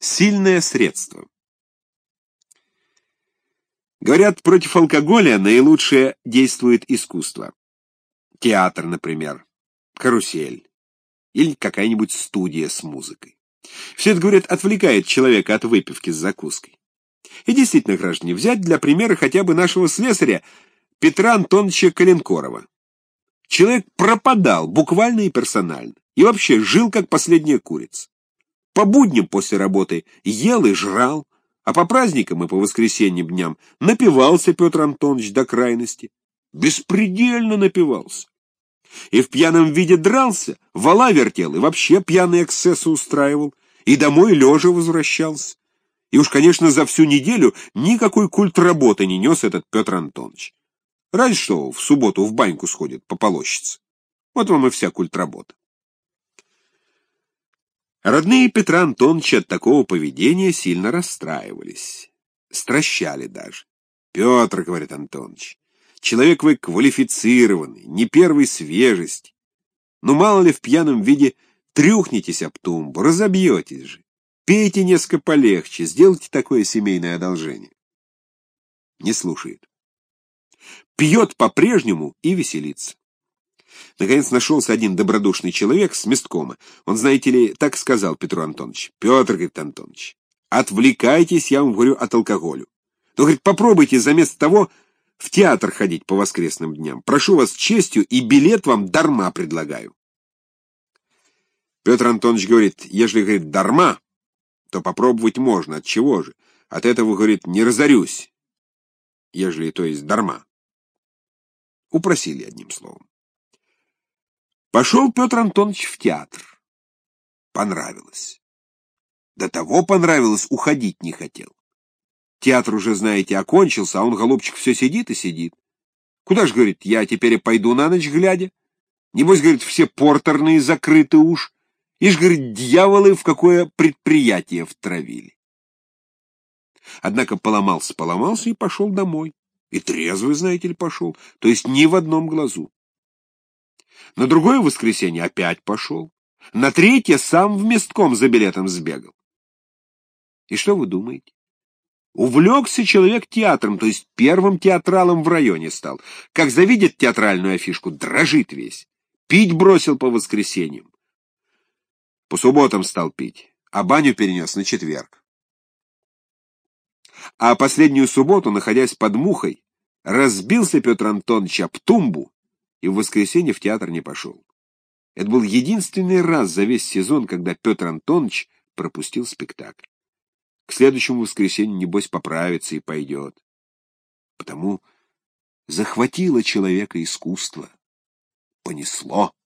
Сильное средство. Говорят, против алкоголя наилучшее действует искусство. Театр, например, карусель или какая-нибудь студия с музыкой. Все это, говорят, отвлекает человека от выпивки с закуской. И действительно, граждане, взять для примера хотя бы нашего слесаря Петра Антоновича Коленкорова. Человек пропадал буквально и персонально, и вообще жил как последняя курица. По будням после работы ел и жрал, а по праздникам и по воскресеньям дням напивался Петр Антонович до крайности. Беспредельно напивался. И в пьяном виде дрался, вала вертел, и вообще пьяные эксцессы устраивал, и домой лежа возвращался. И уж, конечно, за всю неделю никакой культ работы не нес этот Петр Антонович. Разве что в субботу в баньку сходит пополощется. Вот вам и вся культ работы. Родные Петра Антоновича от такого поведения сильно расстраивались. Стращали даже. «Петр, — говорит Антонович, — человек вы квалифицированный, не первой свежести. Ну, мало ли в пьяном виде трюхнетесь об тумбу, разобьетесь же. Пейте несколько полегче, сделайте такое семейное одолжение». Не слушает. Пьет по-прежнему и веселится. Наконец нашелся один добродушный человек с месткома. Он, знаете ли, так сказал Петру Антоновичу: «Петр, — говорит, — Антонович, отвлекайтесь, я вам говорю, от алкоголю. То, говорит, попробуйте заместо того в театр ходить по воскресным дням. Прошу вас честью, и билет вам дарма предлагаю». Петр Антонович говорит: «Ежели, — говорит, — дарма, то попробовать можно. От чего же? От этого, — говорит, — не разорюсь. Ежели, то есть, дарма». Упросили, одним словом. Пошел Петр Антонович в театр. Понравилось. До того понравилось, уходить не хотел. Театр уже, знаете, окончился, а он, голубчик, все сидит и сидит. Куда ж, говорит, я теперь пойду на ночь глядя? Небось, говорит, все портерные закрыты уж. Ишь, говорит, дьяволы в какое предприятие втравили. Однако поломался и пошел домой. И трезвый, знаете ли, пошел, то есть ни в одном глазу. На другое воскресенье опять пошел. На третье сам в местком за билетом сбегал. И что вы думаете? Увлекся человек театром, то есть первым театралом в районе стал. Как завидит театральную афишку, дрожит весь. Пить бросил по воскресеньям. По субботам стал пить, а баню перенес на четверг. А последнюю субботу, находясь под мухой, разбился Петр Антонович об тумбу и в воскресенье в театр не пошел. Это был единственный раз за весь сезон, когда Петр Антонович пропустил спектакль. К следующему воскресенью, небось, поправится и пойдет. Потому захватило человека искусство, понесло.